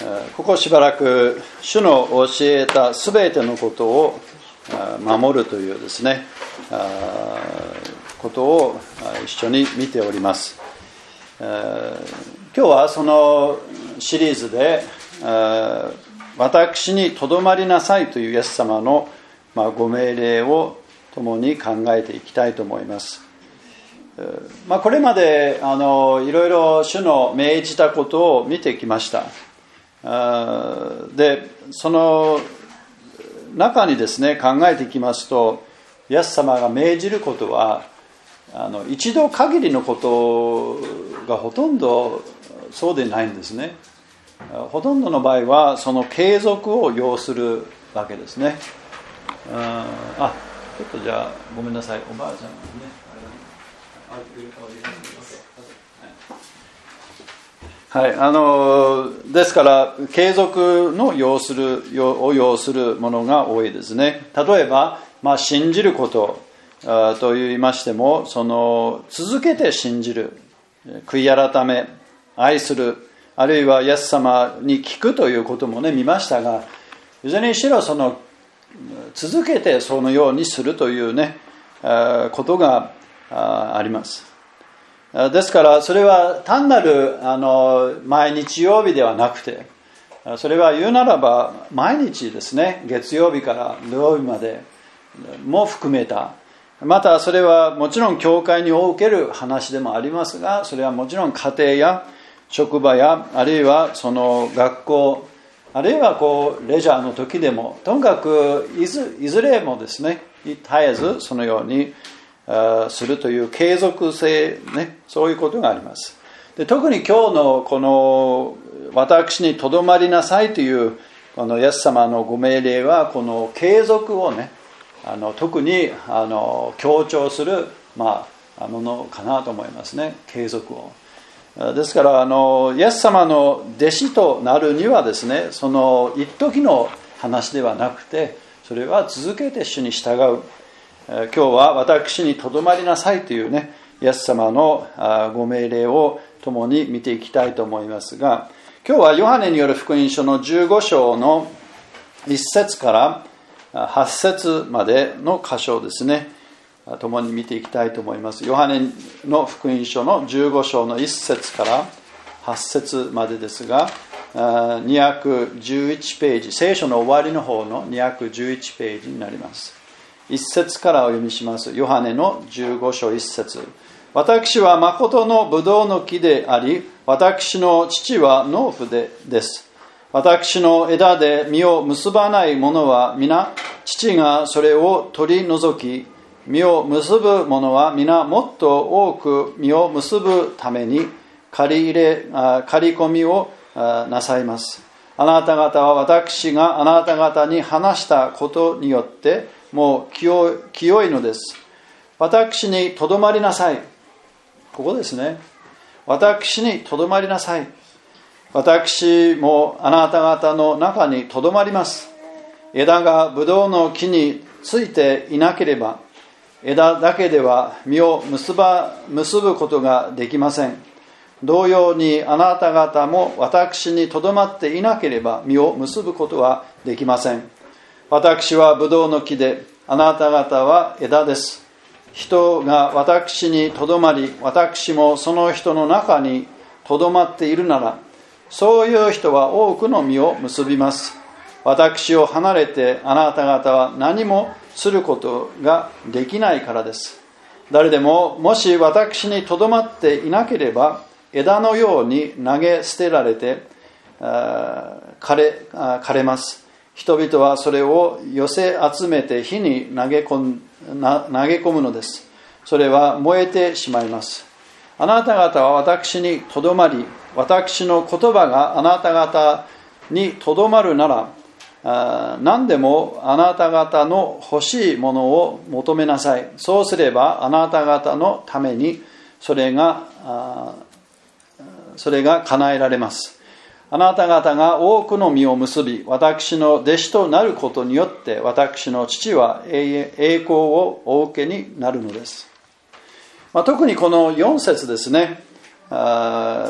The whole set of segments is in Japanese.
ここしばらく主の教えたすべてのことを守るというですねことを一緒に見ております。今日はそのシリーズで私にとどまりなさいというイエス様のご命令を共に考えていきたいと思います。これまでいろいろ主の命じたことを見てきました。でその中にですね考えていきますと、イエス様が命じることは一度限りのことがほとんどそうでないんですね。ほとんどの場合はその継続を要するわけですね。ちょっとじゃあごめんなさい、おばあちゃんがねですから継続の要するものが多いですね。例えば、信じることと言いましても、その続けて信じる、悔い改め、愛する、あるいはイエス様に聞くということもね見ましたが、いずれにしろその続けてそのようにするというねことがあります。ですからそれは単なる毎日曜日ではなくて、それは言うならば毎日ですね、月曜日から土曜日までも含めた、またそれはもちろん教会における話でもありますが、それはもちろん家庭や職場や、あるいはその学校、あるいはレジャーの時でも、とにかくいずれもですね絶えずそのようにするという継続性ね、そういうことがあります。で特に今日のこの私にとどまりなさいというこのイエス様のご命令は、この継続をね特に強調するものかなと思いますね。継続を。ですからイエス様の弟子となるにはですね、その一時の話ではなくて、それは続けて主に従う。今日は私にとどまりなさいというねイエス様のご命令を共に見ていきたいと思いますが、今日はヨハネによる福音書の15章の1節から8節までの箇所をですね共に見ていきたいと思います。ヨハネの福音書の15章の1節から8節までですが、211ページ、聖書の終わりの方の211ページになります。1節からお読みします。ヨハネの15章1節。私は誠のブドウの木であり、私の父は農夫です。私の枝で実を結ばない者は皆父がそれを取り除き、実を結ぶ者は皆もっと多く実を結ぶために刈り込みをなさいます。あなた方は私があなた方に話したことによってもう清いのです。私にとどまりなさい。ここですね。私にとどまりなさい。私もあなた方の中にとどまります。枝がブドウの木についていなければ、枝だけでは実を結ぶことができません。同様にあなた方も私にとどまっていなければ実を結ぶことはできません。私はブドウの木で、あなた方は枝です。人が私にとどまり、私もその人の中にとどまっているなら、そういう人は多くの実を結びます。私を離れてあなた方は何もすることができないからです。誰でももし私にとどまっていなければ、枝のように投げ捨てられて枯れます。人々はそれを寄せ集めて火に投げ込むのです。それは燃えてしまいます。あなた方は私にとどまり、私の言葉があなた方にとどまるなら、何でもあなた方の欲しいものを求めなさい。そうすればあなた方のためにそれが叶えられます。あなた方が多くの実を結び、私の弟子となることによって私の父は栄光をお受けになるのです。特にこの4節ですね、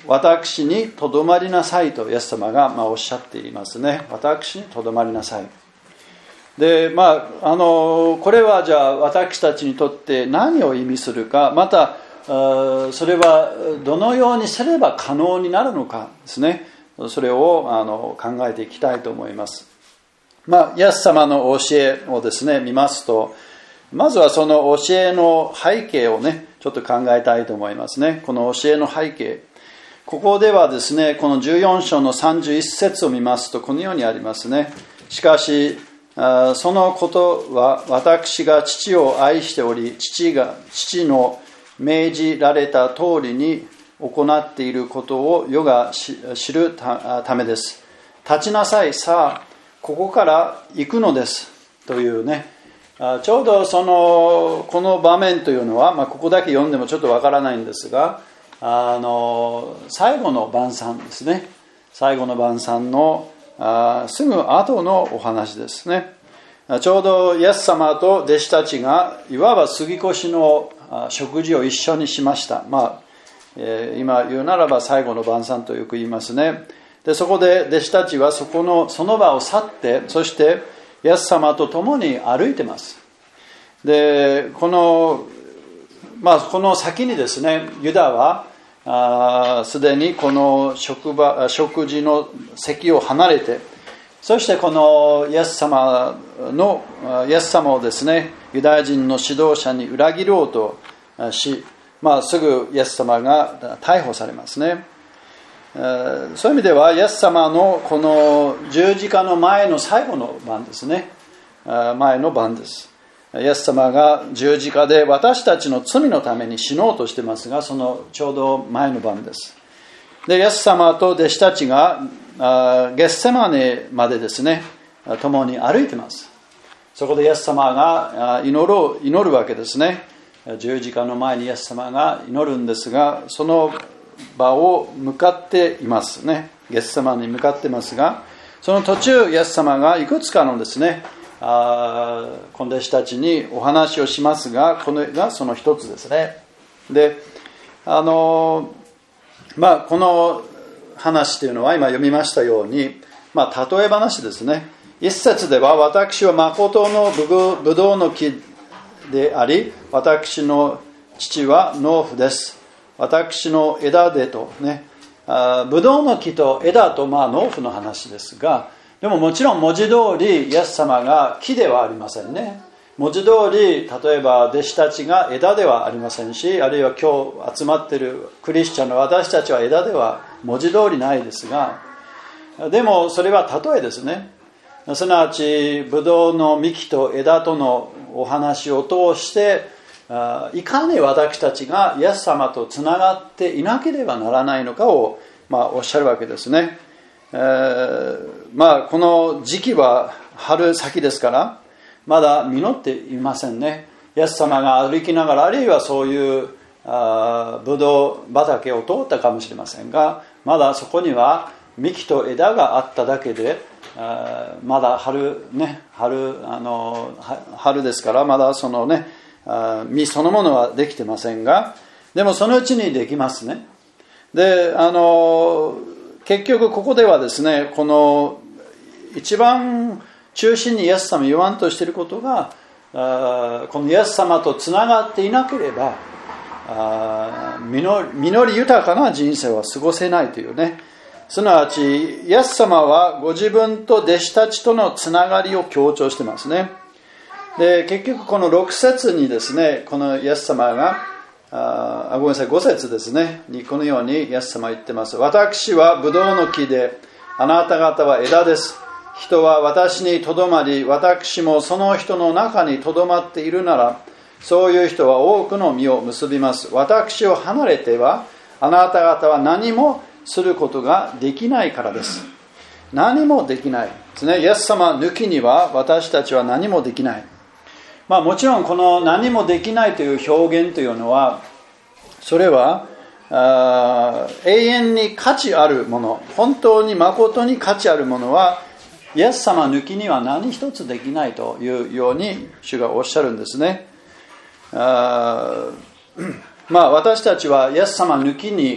私にとどまりなさいとイエス様がおっしゃっていますね。私にとどまりなさい。で、これはじゃあ私たちにとって何を意味するか、またそれはどのようにすれば可能になるのかですね。それを考えていきたいと思います。イエス様の教えをですね見ますと、まずはその教えの背景をねちょっと考えたいと思いますね。この教えの背景、ここではですね、この14章の31節を見ますとこのようにありますね。しかしそのことは私が父を愛しており、父の命じられた通りに行っていることを世が知るためです。立ちなさい、さあここから行くのですというね、ちょうどこの場面というのは、ここだけ読んでもちょっとわからないんですが、最後の晩餐ですね。最後の晩餐のすぐ後のお話ですね。ちょうどイエス様と弟子たちがいわば杉越の食事を一緒にしました。今言うならば最後の晩餐とよく言いますね。でそこで弟子たちはその場を去って、そしてイエス様と共に歩いてます。でこの先にですね、ユダはすでにこの食事の席を離れて、そしてこのイエス様をですね、ユダヤ人の指導者に裏切ろうとし、すぐイエス様が逮捕されますね。そういう意味ではイエス様のこの十字架の前の最後の晩ですね。前の晩です。イエス様が十字架で私たちの罪のために死のうとしてますが、そのちょうど前の晩です。でイエス様と弟子たちがゲッセマネまでですね共に歩いてます。そこでイエス様が祈るわけですね。十字架の前にイエス様が祈るんですが、その場を向かっていますね。ゲッセマネに向かってますが、その途中イエス様がいくつかのですねこの弟子たちにお話をしますが、これがその一つですね。でこの話というのは今読みましたように、例え話ですね。一節では私は誠のブドウの木であり、私の父は農夫です、私の枝でとね、ブドウの木と枝と農夫の話ですが、でももちろん文字通りイエス様が木ではありませんね。文字通り例えば弟子たちが枝ではありませんし、あるいは今日集まっているクリスチャンの私たちは枝では文字通りないですが、でもそれは例えですね。すなわちブドウの幹と枝とのお話を通して、いかに私たちがイエス様とつながっていなければならないのかを、おっしゃるわけですね。この時期は春先ですからまだ実っていませんね。イエス様が歩きながら、あるいはそういうブドウ畑を通ったかもしれませんが、まだそこには幹と枝があっただけで、まだ春ですから、まだそのね実そのものはできてませんが、でもそのうちにできますね。で結局ここではですね、この一番中心にイエス様言わんとしていることが、このイエス様とつながっていなければ実り豊かな人生は過ごせないというね。すなわちイエス様はご自分と弟子たちとのつながりを強調してますね。で結局この6節にですね、このイエス様がごめんなさい、5節ですねにこのようにイエス様は言ってます。私はブドウの木で、あなた方は枝です。人は私にとどまり、私もその人の中にとどまっているなら、そういう人は多くの実を結びます。私を離れてはあなた方は何もすることができないからです。何もできないですね。イエス様抜きには私たちは何もできない。もちろんこの何もできないという表現というのは、それは永遠に価値あるもの、本当に誠に価値あるものはイエス様抜きには何一つできないというように主がおっしゃるんですね。私たちはイエス様抜きに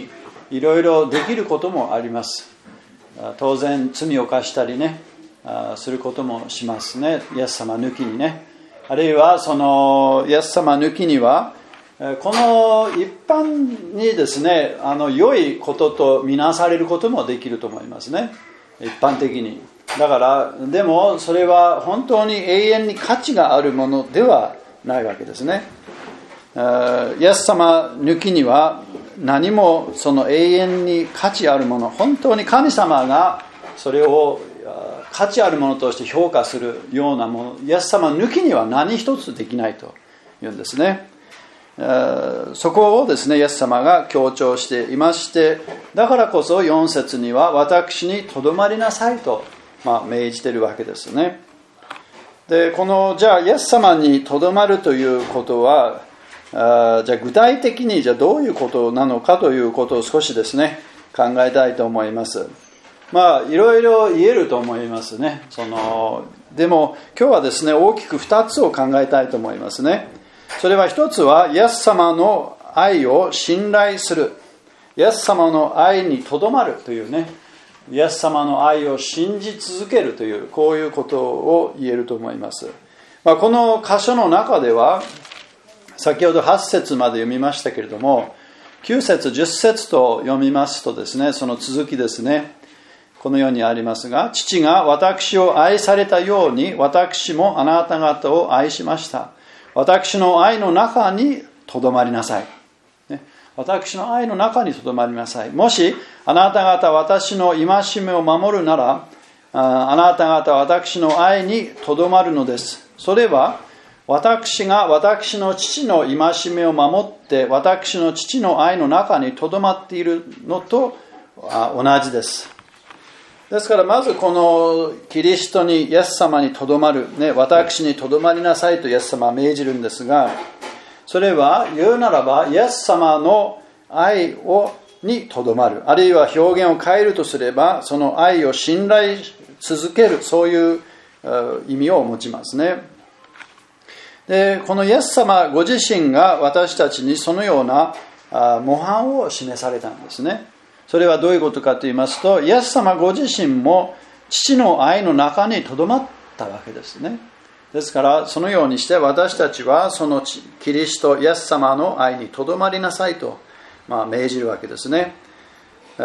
いろいろできることもあります。当然罪を犯したりねすることもしますね、イエス様抜きにね。あるいはそのイエス様抜きにはこの一般にですね良いこととみなされることもできると思いますね、一般的に。だからでもそれは本当に永遠に価値があるものではないわけですね。イエス様抜きには何もその永遠に価値あるもの、本当に神様がそれを価値あるものとして評価するようなもの、イエス様抜きには何一つできないというんですね。そこをですねイエス様が強調していまして、だからこそ4節には私にとどまりなさいと、命じているわけですね。でこのじゃあイエス様にとどまるということはじゃあ具体的にじゃあどういうことなのかということを少しですね考えたいと思います。いろいろ言えると思いますね。でも今日はですね大きく2つを考えたいと思いますね。それは一つはイエス様の愛を信頼する、イエス様の愛にとどまるというね、イエス様の愛を信じ続けるというこういうことを言えると思います。この箇所の中では先ほど8節まで読みましたけれども、9節10節と読みますとですね、その続きですね、このようにありますが、父が私を愛されたように私もあなた方を愛しました。私の愛の中にとどまりなさい。私の愛の中にとどまりなさい。もしあなた方私の戒めを守るなら、あなた方私の愛にとどまるのです。それは私が私の父の戒めを守って私の父の愛の中にとどまっているのと同じです。ですからまずこのキリストにイエス様にとどまる、私にとどまりなさいとイエス様は命じるんですが、それは言うならばイエス様の愛にとどまる、あるいは表現を変えるとすればその愛を信頼続ける、そういう意味を持ちますね。でこのイエス様ご自身が私たちにそのような模範を示されたんですね。それはどういうことかと言いますと、イエス様ご自身も父の愛の中にとどまったわけですね。ですからそのようにして私たちはそのキリストイエス様の愛にとどまりなさいと、命じるわけですね。こ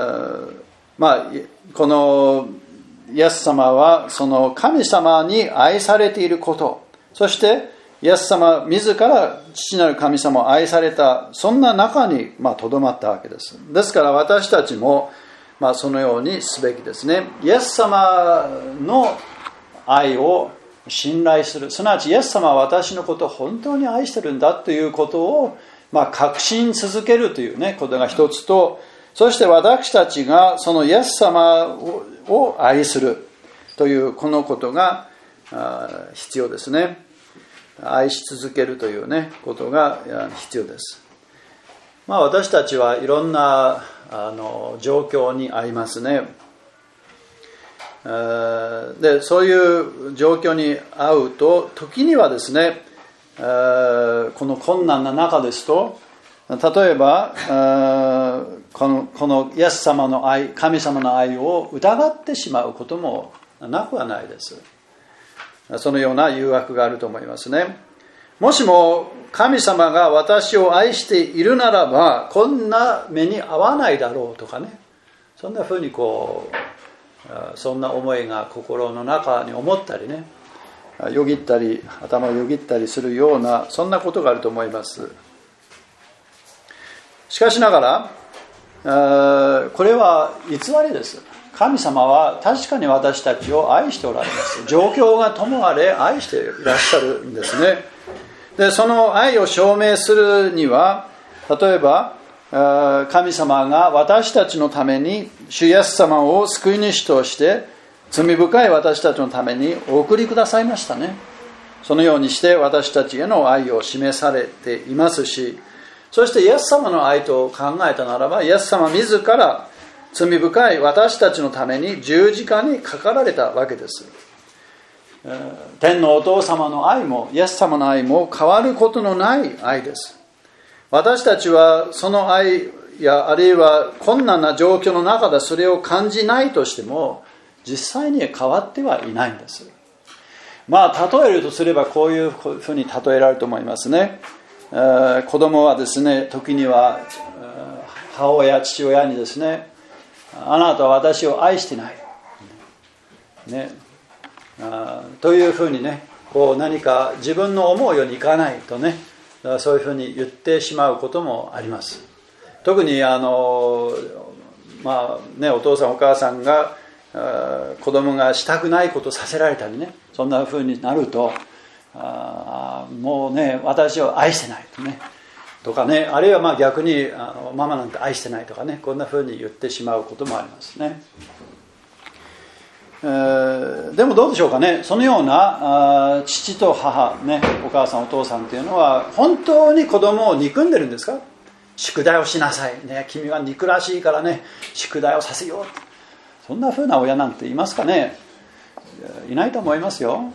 のイエス様はその神様に愛されていること、そしてイエス様自ら父なる神様を愛された、そんな中にとどまったわけです。ですから私たちもそのようにすべきですね。イエス様の愛を信頼する、すなわちイエス様は私のことを本当に愛してるんだということを確信続けるというねことが一つと、そして私たちがそのイエス様を愛するというこのことが必要ですね。愛し続けるというねことが必要です。私たちはいろんな状況にありますね。でそういう状況に遭うと時にはですね、この困難な中ですと、例えばこのイエス様の愛、神様の愛を疑ってしまうこともなくはないです。そのような誘惑があると思いますね。もしも神様が私を愛しているならばこんな目に遭わないだろうとかね、そんなふうにそんな思いが心の中に思ったりね、よぎったり頭をよぎったりするようなそんなことがあると思います。しかしながらこれは偽りです。神様は確かに私たちを愛しておられます。状況がともあれ愛していらっしゃるんですね。でその愛を証明するには、例えば神様が私たちのために主イエス様を救い主として罪深い私たちのためにお送りくださいましたね。そのようにして私たちへの愛を示されていますし、そしてイエス様の愛と考えたならば、イエス様自ら罪深い私たちのために十字架にかかられたわけです。天のお父様の愛もイエス様の愛も変わることのない愛です。私たちはその愛、イやあるいは困難な状況の中でそれを感じないとしても、実際には変わってはいないんです。例えるとすればこういうふうに例えられると思いますね。子供はですね、時には母親父親にですね、あなたは私を愛してない、ね、というふうにね、何か自分の思うようにいかないとね、そういうふうに言ってしまうこともあります。特にお父さんお母さんが子供がしたくないことをさせられたりね、そんなふうになると、もうね私を愛してないとね、とかね、あるいは逆にママなんて愛してないとかね、こんなふうに言ってしまうこともありますね。でもどうでしょうかね、そのような父と母、ね、お母さんお父さんというのは本当に子供を憎んでるんですか？宿題をしなさい、ね、君は憎らしいからね宿題をさせよう、そんな風な親なんていますかね？いないと思いますよ。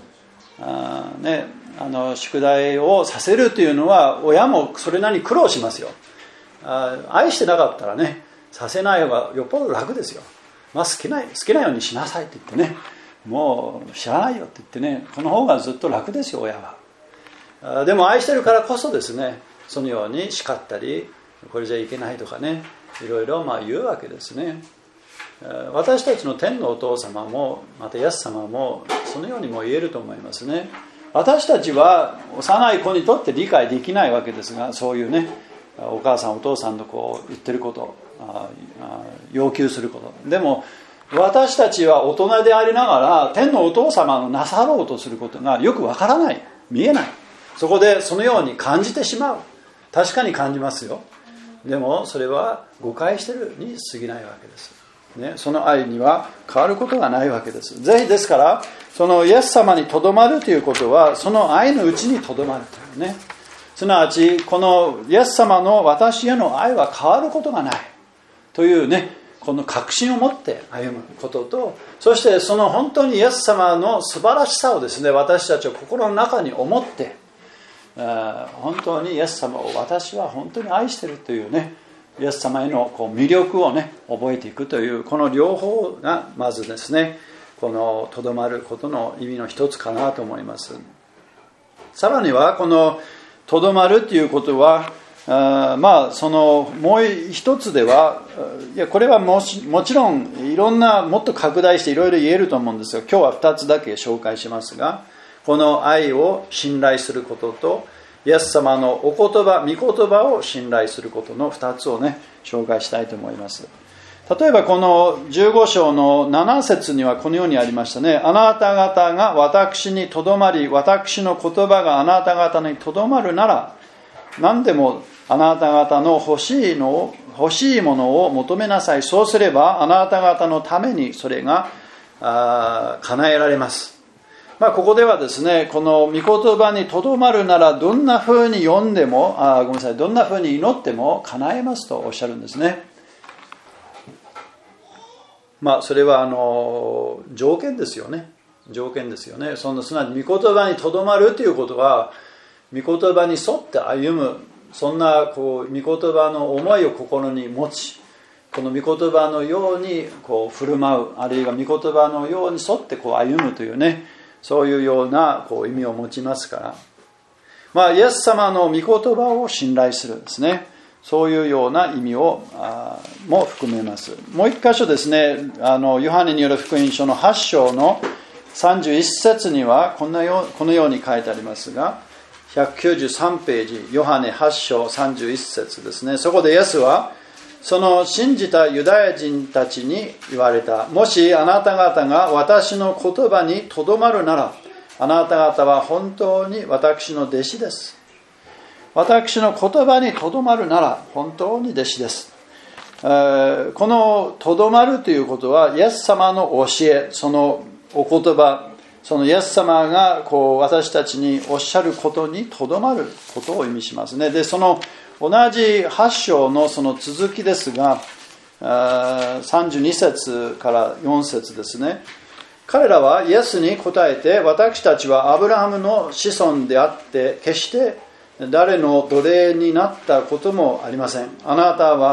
宿題をさせるというのは親もそれなりに苦労しますよ。愛してなかったらね、させない方がよっぽど楽ですよ。好きなようにしなさいって言ってね、もう知らないよって言ってね、この方がずっと楽ですよ親は。でも愛してるからこそですね、そのように叱ったり、これじゃいけないとかね、いろいろ言うわけですね。私たちの天のお父様もまたイエス様もそのようにも言えると思いますね。私たちは幼い子にとって理解できないわけですが、そういうねお母さんお父さんの言ってること、要求すること、でも私たちは大人でありながら天のお父様のなさろうとすることがよくわからない、見えない。そこでそのように感じてしまう。確かに感じますよ。でもそれは誤解してるに過ぎないわけですね。その愛には変わることがないわけです。ぜひですからそのイエス様にとどまるということは、その愛のうちにとどまるというね、すなわちこのイエス様の私への愛は変わることがないというね、この確信を持って歩むことと、そしてその本当にイエス様の素晴らしさをですね、私たちは心の中に思って、本当にイエス様を私は本当に愛しているというね、イエス様への魅力をね覚えていくという、この両方がまずですね、このとどまることの意味の一つかなと思います。さらにはこのとどまるということは、そのもう一つでは、いやこれはもちろんいろんなもっと拡大していろいろ言えると思うんですが、今日は2つだけ紹介しますが、この愛を信頼することとイエス様のお言葉、御言葉を信頼することの2つをね紹介したいと思います。例えばこの15章の7節にはこのようにありましたね。あなた方が私にとどまり、私の言葉があなた方にとどまるなら、何でもあなた方の欲しいものを求めなさい。そうすればあなた方のためにそれが叶えられます。ここではですね、この御言葉にとどまるならどんな風に読んでもどんな風に祈っても叶えますとおっしゃるんですね。それは条件ですよね。条件ですよね。すなわち御言葉にとどまるということは、御言葉に沿って歩む、そんな御言葉の思いを心に持ち、この御言葉のように振る舞う、あるいは御言葉のように沿って歩むというね、そういうような意味を持ちますから、イエス様の御言葉を信頼するですね、そういうような意味をも含めます。もう一箇所ですね、ヨハネによる福音書の8章の31節にはこのように書いてありますが、193ページ、ヨハネ8章31節ですね。そこでイエスはその信じたユダヤ人たちに言われた。もしあなた方が私の言葉にとどまるなら、あなた方は本当に私の弟子です。私の言葉にとどまるなら本当に弟子です。このとどまるということは、イエス様の教え、そのお言葉、そのイエス様が私たちにおっしゃることにとどまることを意味しますね。で、その同じ8章のその続きですが、32節から4節ですね。彼らはイエスに答えて、私たちはアブラハムの子孫であって決して誰の奴隷になったこともありません。あなたは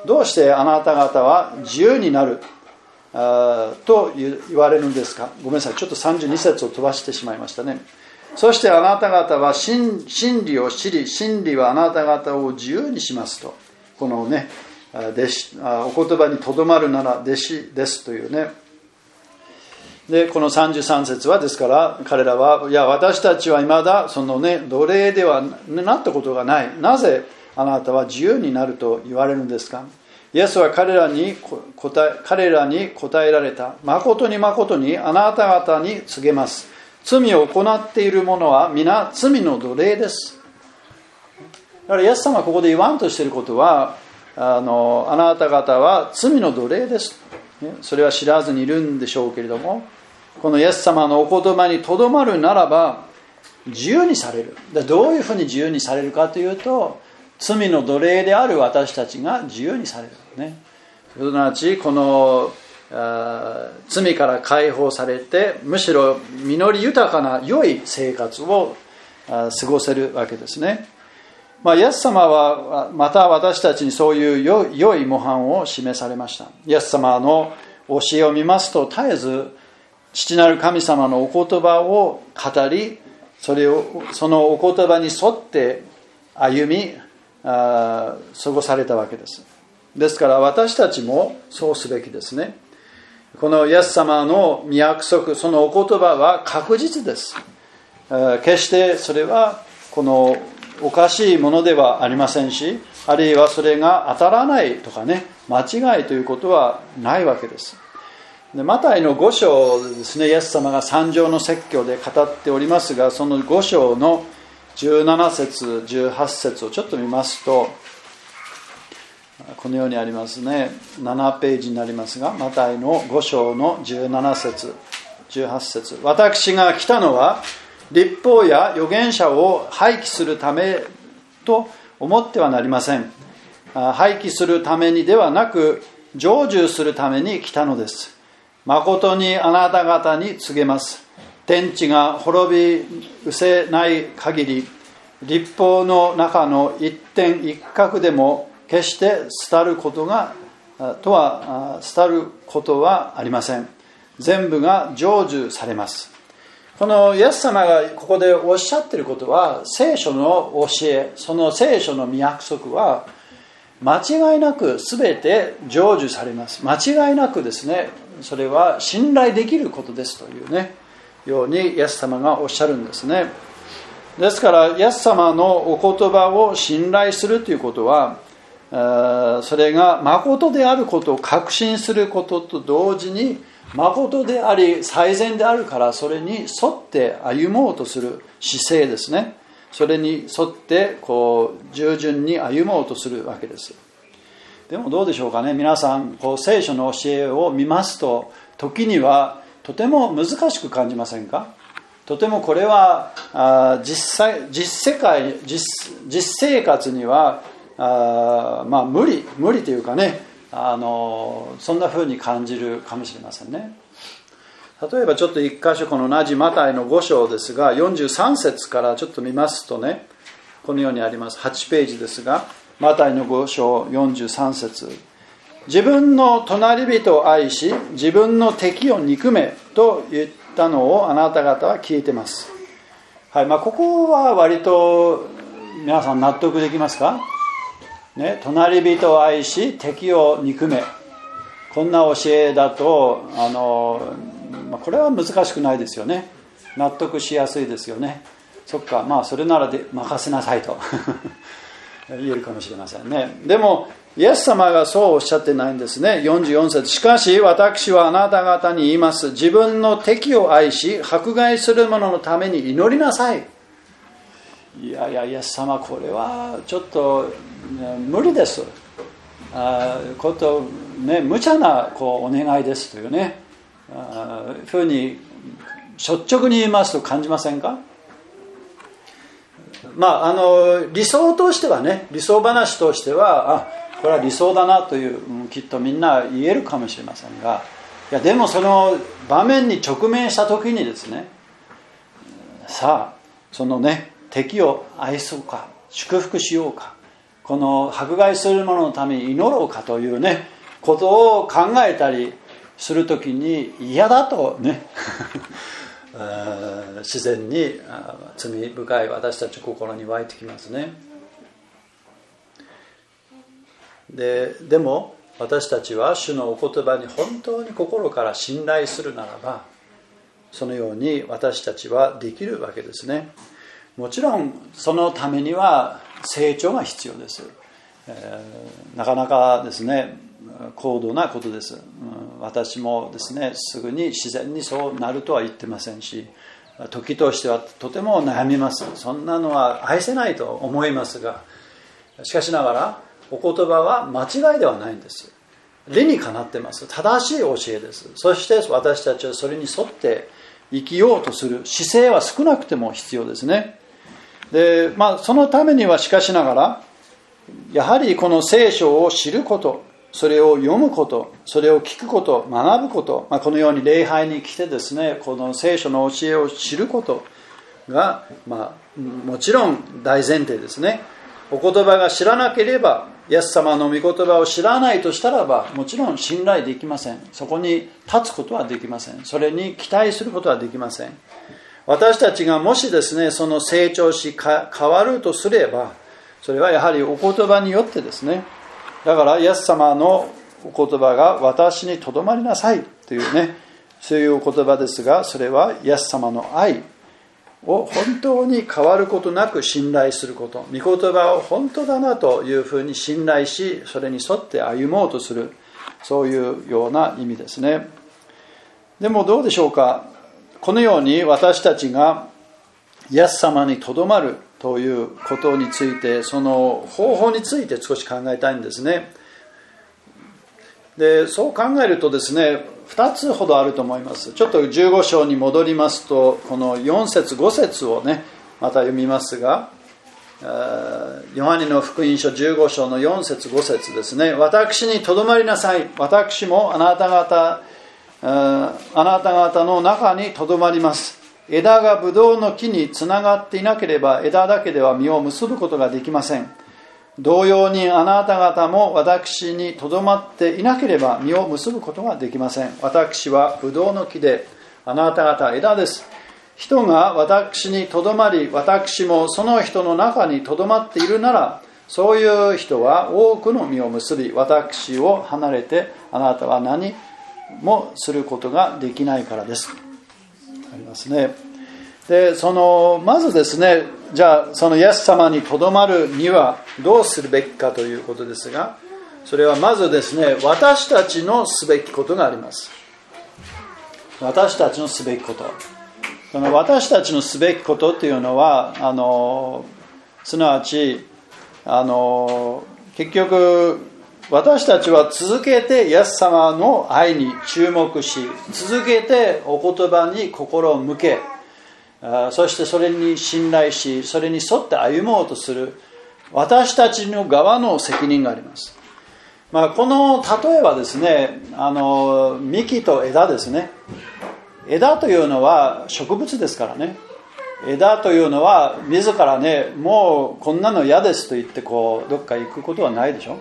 どうしてあなた方は自由になると言われるんですか。ごめんなさい、ちょっと32節を飛ばしてしまいましたね。そしてあなた方は真理を知り、真理はあなた方を自由にしますと。このね、お言葉にとどまるなら弟子ですというね。でこの33節はですから彼らは、いや私たちは未だそのね奴隷ではなったことがない。なぜあなたは自由になると言われるんですか。イエスは彼らに答えられた。誠に誠にあなた方に告げます。罪を行っている者は皆罪の奴隷です。だからイエス様はここで言わんとしていることは、あなた方は罪の奴隷です。それは知らずにいるんでしょうけれども、このイエス様のお言葉にとどまるならば自由にされる。どういうふうに自由にされるかというと、罪の奴隷である私たちが自由にされるね。すなわちこの罪から解放されて、むしろ実り豊かな良い生活を過ごせるわけですね。イエス様はまた私たちにそういう良い模範を示されました。イエス様の教えを見ますと、絶えず父なる神様のお言葉を語り、そのお言葉に沿って歩み過ごされたわけです。ですから私たちもそうすべきですね。このイエス様の御約束、そのお言葉は確実です。決してそれはこのおかしいものではありませんし、あるいはそれが当たらないとかね、間違いということはないわけです。でマタイの5章ですね、イエス様が三条の説教で語っておりますが、その5章の17節18節をちょっと見ますと、このようにありますね。7ページになりますが、マタイの5章の17節18節、私が来たのは律法や預言者を廃棄するためと思ってはなりません。廃棄するためにではなく、成就するために来たのです。誠にあなた方に告げます。天地が滅び失せない限り、律法の中の一点一角でも決して廃ることはありません。全部が成就されます。このイエス様がここでおっしゃっていることは、聖書の教え、その聖書の御約束は間違いなく全て成就されます。間違いなくですね、それは信頼できることですというね、ようにイエス様がおっしゃるんですね。ですからイエス様のお言葉を信頼するということは、それが誠であることを確信することと同時に、誠であり最善であるから、それに沿って歩もうとする姿勢ですね。それに沿って従順に歩もうとするわけです。でもどうでしょうかね、皆さん聖書の教えを見ますと、時にはとても難しく感じませんか。とてもこれは実生活には無理というかね、そんな風に感じるかもしれませんね。例えばちょっと一箇所、この同じマタイの5章ですが、43節からちょっと見ますとね、このようにあります。8ページですが、マタイの5章43節、自分の隣人を愛し自分の敵を憎めと言ったのをあなた方は聞いてます。はい、ここは割と皆さん納得できますかね。隣人を愛し敵を憎め、こんな教えだとこれは難しくないですよね。納得しやすいですよね。そっか、それならで任せなさいと言えるかもしれませんね。でもイエス様がそうおっしゃってないんですね。44節、しかし私はあなた方に言います。自分の敵を愛し迫害する者のために祈りなさい。いやイエス様、これはちょっと無理です。無茶なお願いですというね、ふうに率直に言いますと感じませんか。理想としてはね、理想話としてはこれは理想だなという、きっとみんな言えるかもしれませんが、いやでもその場面に直面した時にですね、さあそのね、敵を愛そうか祝福しようか、 この迫害する者のために祈ろうかというねことを考えたりするときに嫌だとね自然に罪深い私たちの心に湧いてきますね。でも私たちは主のお言葉に本当に心から信頼するならば、そのように私たちはできるわけですね。もちろんそのためには成長が必要です。なかなかですね高度なことです。私もですねすぐに自然にそうなるとは言ってませんし、時としてはとても悩みます。そんなのは愛せないと思いますが、しかしながらお言葉は間違いではないんです。理にかなってます。正しい教えです。そして私たちはそれに沿って生きようとする姿勢は少なくても必要ですね。で、そのためにはしかしながらやはりこの聖書を知ること、それを読むこと、それを聞くこと、学ぶこと、このように礼拝に来てですねこの聖書の教えを知ることが、もちろん大前提ですね。お言葉が知らなければ、イエス様の御言葉を知らないとしたらば、もちろん信頼できません。そこに立つことはできません。それに期待することはできません。私たちがもしですねその成長し変わるとすれば、それはやはりお言葉によってですね。だからイエス様のお言葉が私にとどまりなさいというね、そういうお言葉ですが、それはイエス様の愛を本当に変わることなく信頼すること、御言葉を本当だなというふうに信頼し、それに沿って歩もうとする、そういうような意味ですね。でもどうでしょうか。このように私たちがイエス様にとどまるということについて、その方法について少し考えたいんですね。で、そう考えるとですね、2つほどあると思います。ちょっと15章に戻りますと、この4節5節をねまた読みますが、ヨハネの福音書15章の4節5節ですね。私にとどまりなさい、私もあなた方の中にとどまります。枝がブドウの木につながっていなければ、枝だけでは実を結ぶことができません。同様にあなた方も私にとどまっていなければ実を結ぶことができません。私はブドウの木で、あなた方は枝です。人が私にとどまり、私もその人の中にとどまっているなら、そういう人は多くの実を結び、私を離れてあなたは何もすることができないからです。ありますね。で、まずですね、じゃあそのイエス様にとどまるにはどうするべきかということですが、それはまずですね、私たちのすべきことがあります。私たちのすべきこと。その私たちのすべきことっていうのは、すなわち結局私たちは続けてイエス様の愛に注目し、続けてお言葉に心を向け、そしてそれに信頼し、それに沿って歩もうとする私たちの側の責任があります。この例えはですね、幹と枝ですね。枝というのは植物ですからね。枝というのは自らね、もうこんなの嫌ですと言ってどっか行くことはないでしょ。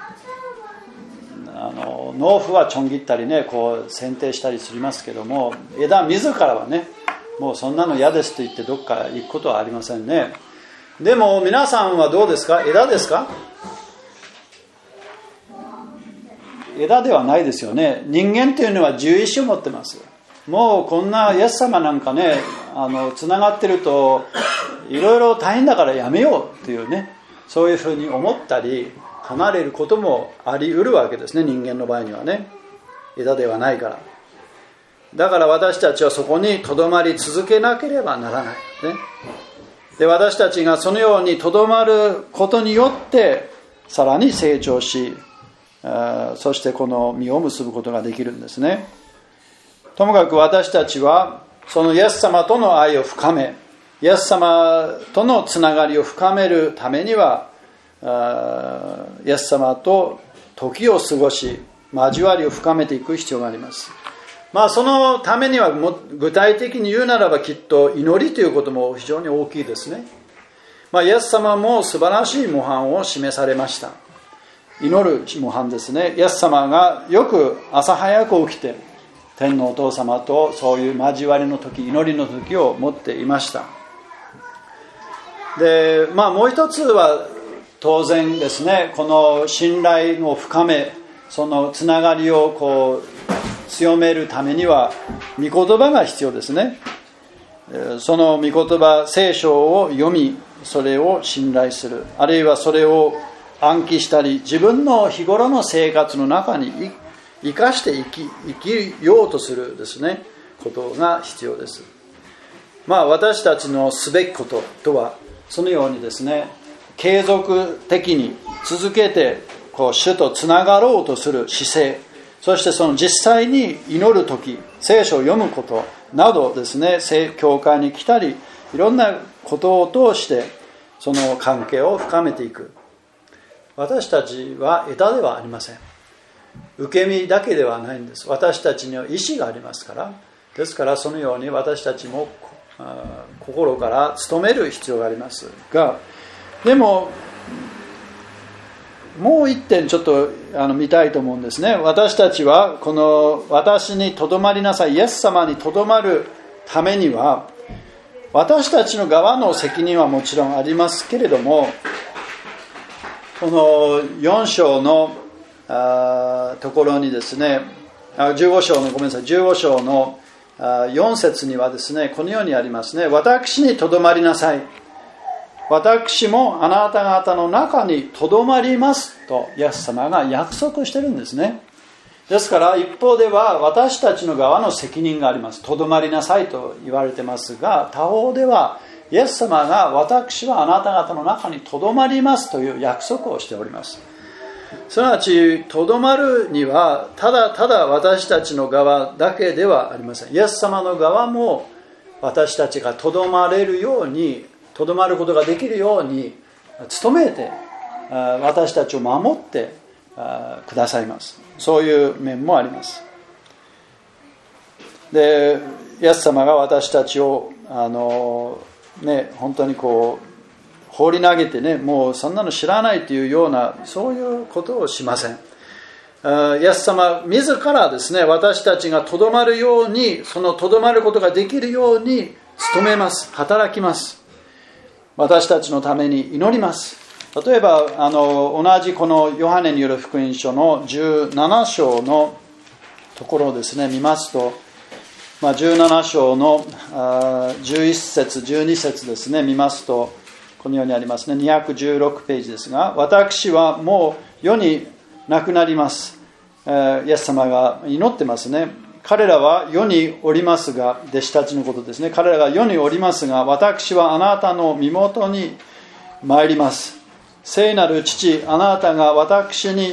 農夫はちょん切ったりね、剪定したりしますけども、枝自らはね、もうそんなの嫌ですと言ってどっか行くことはありませんね。でも皆さんはどうですか？枝ですか？枝ではないですよね。人間というのは自由意志を持ってます。もうこんなイエス様なんかね、つながってるといろいろ大変だからやめようっていうね、そういうふうに思ったり離れることもあり得るわけですね。人間の場合にはね、枝ではないから。だから私たちはそこにとどまり続けなければならない、ね、で、私たちがそのようにとどまることによってさらに成長し、そしてこの実を結ぶことができるんですね。ともかく私たちはそのイエス様との愛を深め、イエス様とのつながりを深めるためには、イエス様と時を過ごし交わりを深めていく必要があります。そのためには具体的に言うならばきっと祈りということも非常に大きいですね。 イエス様も素晴らしい模範を示されました。祈る模範ですね。イエス様がよく朝早く起きて天のお父様とそういう交わりの時、祈りの時を持っていました。で、もう一つは当然ですね、この信頼を深め、そのつながりを強めるためには御言葉が必要ですね。その御言葉、聖書を読み、それを信頼する、あるいはそれを暗記したり、自分の日頃の生活の中に生かして生きようとするですね、ことが必要です。私たちのすべきこととは、そのようにですね、継続的に続けて主とつながろうとする姿勢、そしてその実際に祈るとき、聖書を読むことなどですね、教会に来たり、いろんなことを通してその関係を深めていく。私たちは枝ではありません。受け身だけではないんです。私たちには意志がありますから。ですからそのように私たちも心から努める必要がありますが、でももう一点ちょっと見たいと思うんですね。私たちはこの私にとどまりなさい、イエス様にとどまるためには、私たちの側の責任はもちろんありますけれども、この4章のところにですね、15章の4節にはですね、このようにありますね。私にとどまりなさい、私もあなた方の中にとどまりますとイエス様が約束してるんですね。ですから一方では私たちの側の責任があります。とどまりなさいと言われてますが、他方ではイエス様が私はあなた方の中にとどまりますという約束をしております。すなわちとどまるにはただただ私たちの側だけではありません。イエス様の側も私たちがとどまれるように、とどまることができるように努めて私たちを守ってくださいます。そういう面もあります。で、イエス様が私たちを本当に放り投げてね、もうそんなの知らないというような、そういうことをしません。イエス様自らですね、私たちがとどまるように、そのとどまることができるように努めます、働きます。私たちのために祈ります。例えば同じこのヨハネによる福音書の17章のところをですね見ますと、17章の11節12節ですね見ますと、このようにありますね。216ページですが、私はもう世になくなります。イエス様が祈ってますね。彼らは世におりますが、弟子たちのことですね。彼らが世におりますが、私はあなたの身元に参ります。聖なる父、あなたが私に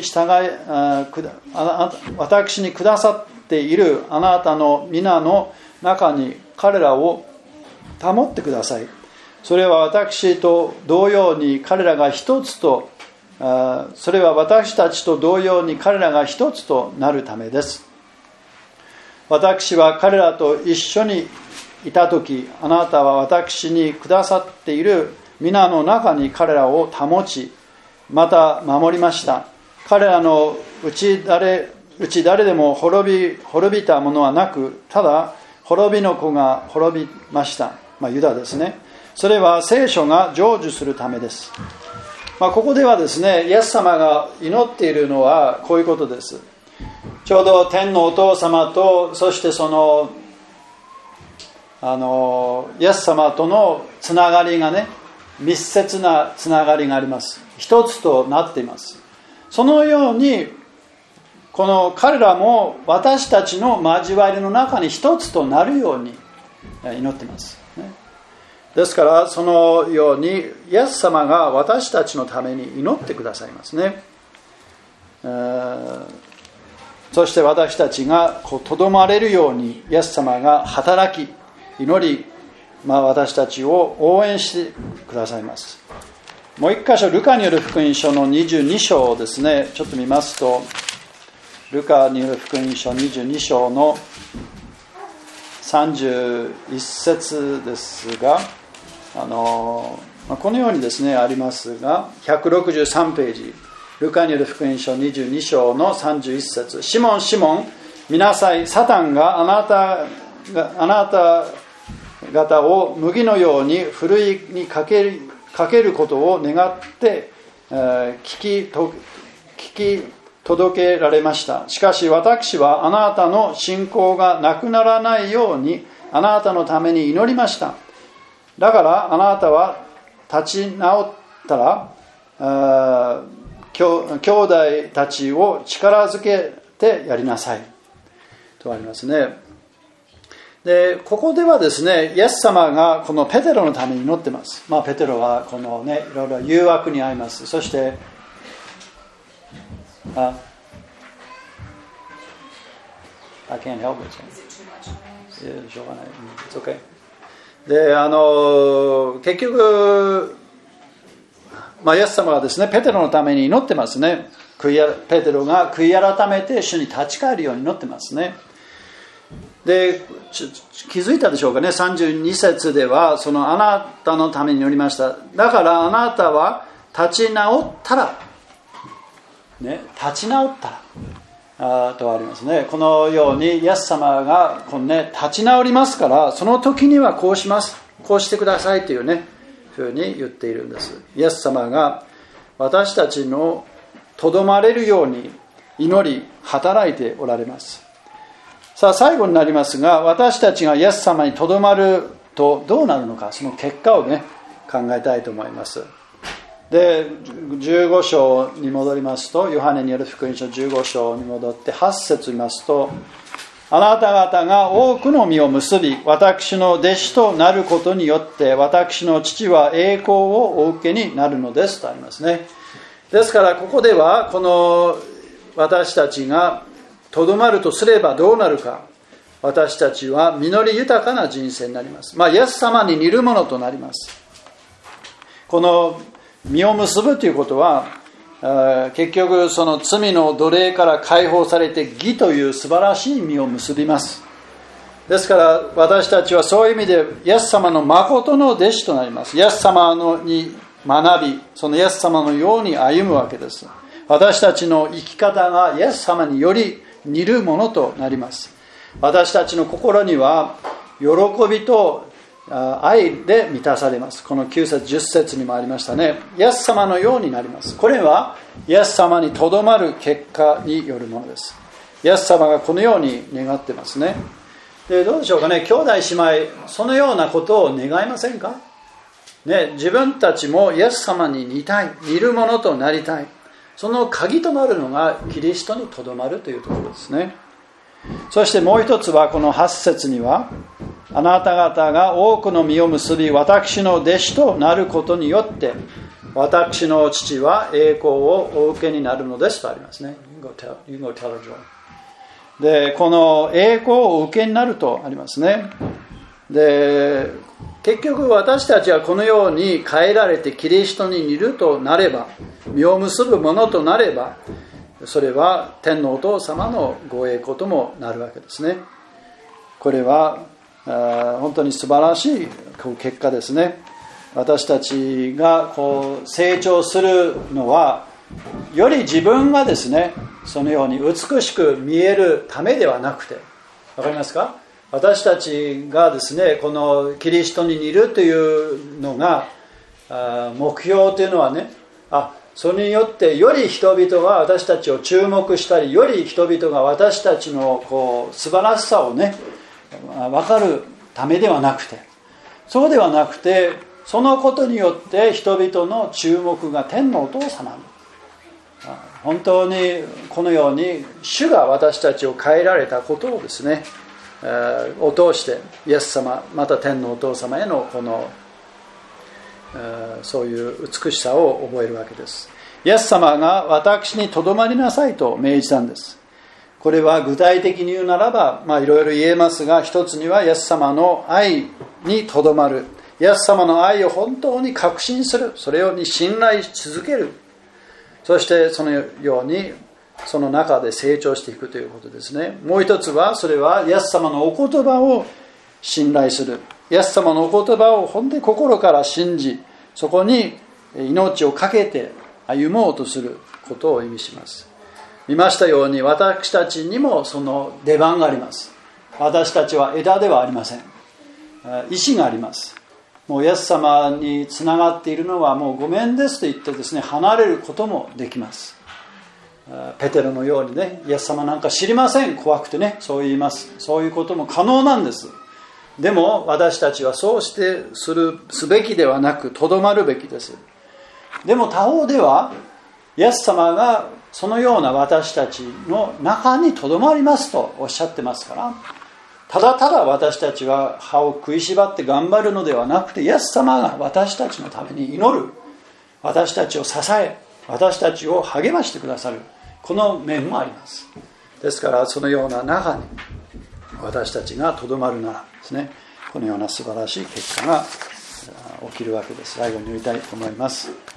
くださっているあなたの皆の中に彼らを保ってください。それは私と同様に彼らが一つと、それは私たちと同様に彼らが一つとなるためです。私は彼らと一緒にいたとき、あなたは私にくださっている皆の中に彼らを保ち、また守りました。彼らのうち誰でも滅びたものはなく、ただ滅びの子が滅びました。ユダですね。それは聖書が成就するためです。ここではですね、イエス様が祈っているのはこういうことです。ちょうど天のお父様と、そしてそのイエス様とのつながりがね、密接なつながりがあります。一つとなっています。そのようにこの彼らも私たちの交わりの中に一つとなるように祈っています、ね。ですからそのようにイエス様が私たちのために祈ってくださいますね。そして私たちがとどまれるようにイエス様が働き祈り、私たちを応援してくださいます。もう一箇所、ルカによる福音書の22章をですねちょっと見ますと、ルカによる福音書22章の31節ですが、 このようにですねありますが、163ページ、ルカによる福音書22章の31節、シモンシモン見なさい、サタンがあなた方を麦のようにふるいにかけることを願って聞き届けられました。しかし私はあなたの信仰がなくならないようにあなたのために祈りました。だからあなたは立ち直ったら兄弟たちを力づけてやりなさいとありますね。でここではですね、イエス様がこのペテロのために祈ってます。ペテロはこのねいろいろ誘惑に遭います。そしてI can't help it. しょうがない。It's okay. で結局イエス様がですねペテロのために祈ってますね。ペテロが悔い改めて主に立ち返るように祈ってますね。で気づいたでしょうかね。32節ではそのあなたのために祈りました。だからあなたは立ち直ったらね、立ち直ったらとありますね。このようにイエス様がこの、ね、立ち直りますから、その時にはこうします、こうしてくださいというねふうに言っているんです。イエス様が私たちのとどまれるように祈り働いておられます。さあ最後になりますが、私たちがイエス様にとどまるとどうなるのか、その結果をね考えたいと思います。で15章に戻りますと、ヨハネによる福音書15章に戻って8節見ますと、あなた方が多くの実を結び私の弟子となることによって私の父は栄光をお受けになるのですとありますね。ですからここではこの私たちがとどまるとすればどうなるか、私たちは実り豊かな人生になります。イエス様に似るものとなります。この実を結ぶということは結局その罪の奴隷から解放されて義という素晴らしい実を結びます。ですから私たちはそういう意味でイエス様の誠の弟子となります。イエス様に学び、そのイエス様のように歩むわけです。私たちの生き方がイエス様により似るものとなります。私たちの心には喜びと愛で満たされます。この9節10節にもありましたね。イエス様のようになります。これはイエス様にとどまる結果によるものです。イエス様がこのように願ってますね。でどうでしょうかね、兄弟姉妹そのようなことを願いませんかね。自分たちもイエス様に似たい、似るものとなりたい。その鍵となるのがキリストにとどまるというところですね。そしてもう一つはこの8節には、あなた方が多くの実を結び私の弟子となることによって私の父は栄光をお受けになるのですとありますね。You go tell her, Joel. でこの栄光をお受けになるとありますね。で結局私たちはこのように変えられてキリストに似るとなれば、実を結ぶものとなれば、それは天のお父様のご栄光ともなるわけですね。これは本当に素晴らしい結果ですね。私たちが成長するのはより自分がですねそのように美しく見えるためではなくて、わかりますか？私たちがですねこのキリストに似るというのが目標というのはね、それによってより人々が私たちを注目したり、より人々が私たちの素晴らしさをね分かるためではなくて、そうではなくて、そのことによって人々の注目が天のお父様に、本当にこのように主が私たちを変えられたことをですねを通してイエス様、また天のお父様へのこのそういう美しさを覚えるわけです。イエス様が私にとどまりなさいと命じたんです。これは具体的に言うならばいろいろ言えますが、一つにはイエス様の愛にとどまる、イエス様の愛を本当に確信する、それに信頼し続ける、そしてそのようにその中で成長していくということですね。もう一つはそれはイエス様のお言葉を信頼する、イエス様のお言葉を本当に心から信じ、 そこに命を懸けて歩もうとすることを意味します。見ましたように、私たちにもその出番があります。私たちは枝ではありません。意志があります。もうイエス様につながっているのはもうごめんですと言ってですね、離れることもできます。ペテロのようにね、イエス様なんか知りません、怖くてね、そう言います。そういうことも可能なんです。でも私たちはそうしてすべきではなく、とどまるべきです。でも他方では、イエス様がそのような私たちの中にとどまりますとおっしゃってますから、ただただ私たちは歯を食いしばって頑張るのではなくて、イエス様が私たちのために祈る、私たちを支え、私たちを励ましてくださる、この面もあります。ですからそのような中に私たちがとどまるならですね、このような素晴らしい結果が起きるわけです。最後に言いたいと思います。